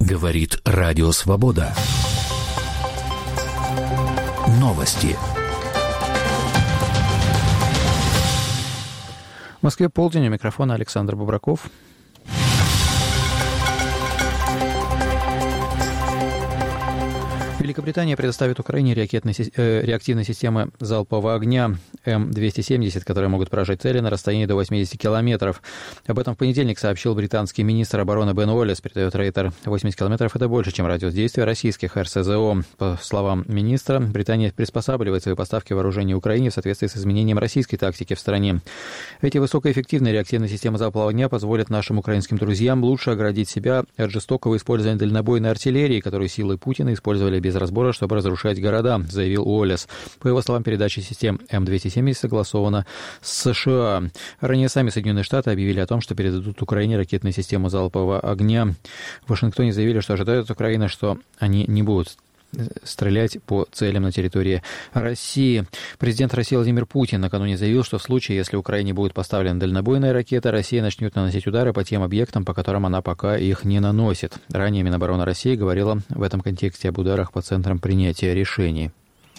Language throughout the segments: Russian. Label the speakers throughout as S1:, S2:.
S1: Говорит Радио Свобода. Новости.
S2: В Москве полдень, у микрофона Александр Бобраков. Великобритания предоставит Украине реактивные системы залпового огня М-270, которые могут поражать цели на расстоянии до 80 километров. Об этом в понедельник сообщил британский министр обороны Бен Уоллес, передает Рейтер. 80 километров – это больше, чем радиус действия российских РСЗО. По словам министра, Британия приспосабливает свои поставки вооружений Украине в соответствии с изменением российской тактики в стране. Эти высокоэффективные реактивные системы залпового огня позволят нашим украинским друзьям лучше оградить себя от жестокого использования дальнобойной артиллерии, которую силы Путина использовали без разбора, чтобы разрушать города, заявил Уоллес. По его словам, передача систем М-270 согласована с США. Ранее сами Соединенные Штаты объявили о том, что передадут Украине ракетные системы залпового огня. В Вашингтоне заявили, что ожидают от Украины, что они не будут стрелять по целям на территории России. Президент России Владимир Путин накануне заявил, что в случае, если Украине будет поставлена дальнобойная ракета, Россия начнет наносить удары по тем объектам, по которым она пока их не наносит. Ранее Минобороны России говорила в этом контексте об ударах по центрам принятия решений.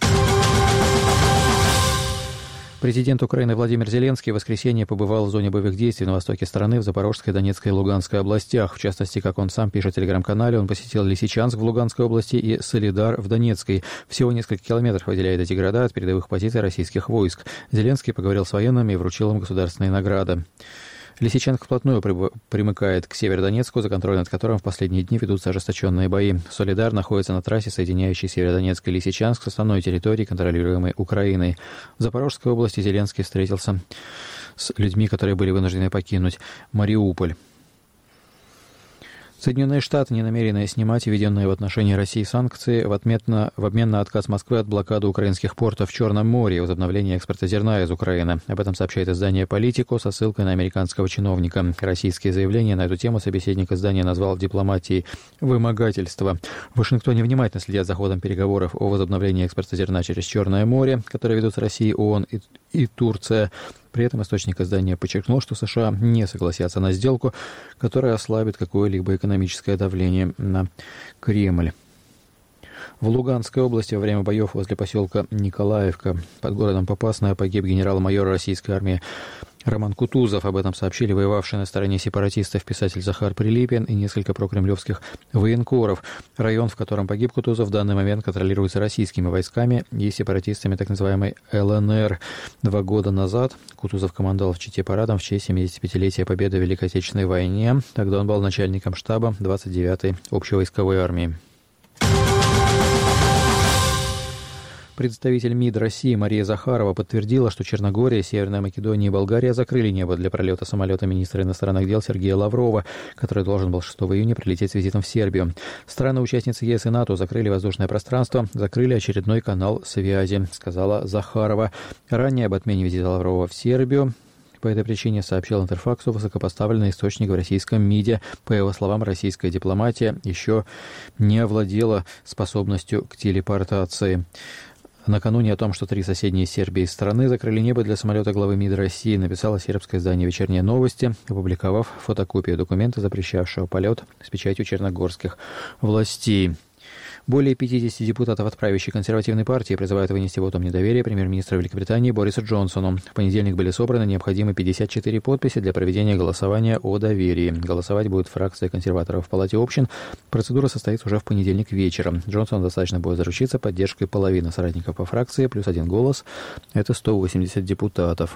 S2: Президент Украины Владимир Зеленский в воскресенье побывал в зоне боевых действий на востоке страны, в Запорожской, Донецкой и Луганской областях. В частности, как он сам пишет в телеграм-канале, он посетил Лисичанск в Луганской области и Солидар в Донецкой. Всего несколько километров выделяет эти города от передовых позиций российских войск. Зеленский поговорил с военными и вручил им государственные награды. Лисичанск вплотную примыкает к Северодонецку, за контроль над которым в последние дни ведутся ожесточенные бои. Солидар находится на трассе, соединяющей Северодонецк и Лисичанск с основной территорией, контролируемой Украиной. В Запорожской области Зеленский встретился с людьми, которые были вынуждены покинуть Мариуполь. Соединенные Штаты не намерены снимать введенные в отношении России санкции в обмен на отказ Москвы от блокады украинских портов в Черном море и возобновления экспорта зерна из Украины. Об этом сообщает издание «Политико» со ссылкой на американского чиновника. Российские заявления на эту тему собеседник издания назвал дипломатией вымогательства. В Вашингтоне внимательно следят за ходом переговоров о возобновлении экспорта зерна через Черное море, которые ведут с Россией ООН и Турция. При этом источник издания подчеркнул, что США не согласятся на сделку, которая ослабит какое-либо экономическое давление на Кремль. В Луганской области во время боев возле поселка Николаевка под городом Попасная погиб генерал-майор российской армии Роман Кутузов. Об этом сообщили воевавшие на стороне сепаратистов писатель Захар Прилепин и несколько прокремлевских военкоров. Район, в котором погиб Кутузов, в данный момент контролируется российскими войсками и сепаратистами так называемой ЛНР. 2 года назад Кутузов командовал в Чите парадом в честь 75-летия победы в Великой Отечественной войне. Тогда он был начальником штаба 29-й общевойсковой армии. Представитель МИД России Мария Захарова подтвердила, что Черногория, Северная Македония и Болгария закрыли небо для пролета самолета министра иностранных дел Сергея Лаврова, который должен был 6 июня прилететь с визитом в Сербию. Страны-участницы ЕС и НАТО закрыли воздушное пространство, закрыли очередной канал связи, сказала Захарова. Ранее об отмене визита Лаврова в Сербию по этой причине сообщил Интерфаксу высокопоставленный источник в российском МИДе. По его словам, российская дипломатия еще не овладела способностью к телепортации. Накануне о том, что 3 соседние Сербии страны закрыли небо для самолета главы МИД России, написало сербское издание «Вечерние новости», опубликовав фотокопию документа, запрещавшего полет с печатью черногорских властей. Более 50 депутатов от правящей консервативной партии призывают вынести вотум недоверия премьер-министру Великобритании Борису Джонсону. В понедельник были собраны необходимые 54 подписи для проведения голосования о доверии. Голосовать будет фракция консерваторов в Палате общин. Процедура состоится уже в понедельник вечером. Джонсону достаточно будет заручиться поддержкой половины соратников по фракции, плюс 1 голос. Это 180 депутатов.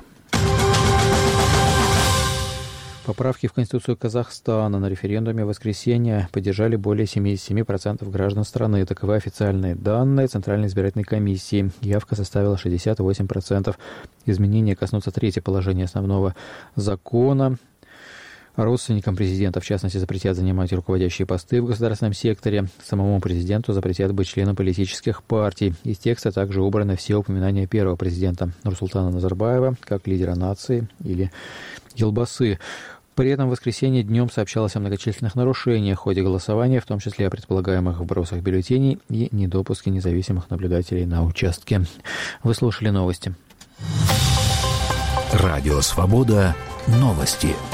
S2: Поправки в Конституцию Казахстана на референдуме в воскресенье поддержали более 77% граждан страны. Таковы официальные данные Центральной избирательной комиссии. Явка составила 68%. Изменения коснутся 3-го положения основного закона. Родственникам президента, в частности, запретят занимать руководящие посты в государственном секторе. Самому президенту запретят быть членом политических партий. Из текста также убраны все упоминания первого президента Нурсултана Назарбаева как лидера нации или Елбасы. При этом в воскресенье днем сообщалось о многочисленных нарушениях в ходе голосования, в том числе о предполагаемых вбросах бюллетеней и недопуске независимых наблюдателей на участке. Вы слушали новости.
S1: Радио «Свобода». Новости.